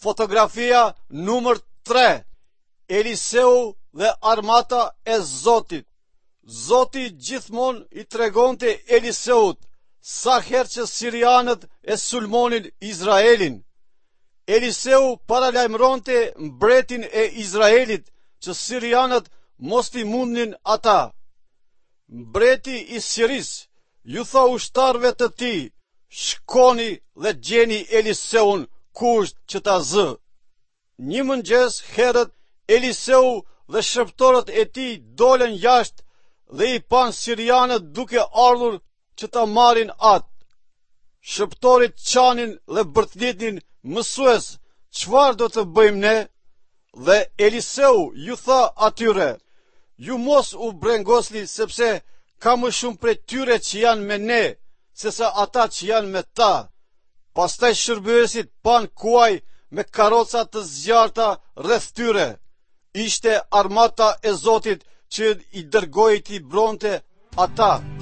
Fotografia numër 3. Eliseu dhe armata e Zotit. Zoti gjithmonë i tregonte Eliseut sa herë që sirianët e sulmonin Izraelin. Eliseu paralajmëronte mbretin e Izraelit që sirianët mos t'i mundnin ata. Mbreti i Siris ju tha ushtarëve të tij: shkoni dhe gjeni Eliseun kusht që ta zë. Një mëngjes herët Eliseu dhe shërptorët e tij dolën jashtë dhe i pan sirianët duke ardhur që ta marrin atë. Shërptorit qanin dhe bërthnitin: mësues, çfarë do të bëjmë ne? Dhe Eliseu ju tha atyre: ju mos u brengosni, sepse ka më shumë prej tyre që janë me ne, sesa ata që janë me ta. Pastaj shërbëesit pan kuaj me karroca të zjarta rreth tyre. Ishte armata e Zotit që i dërgoi t'i bronte ata.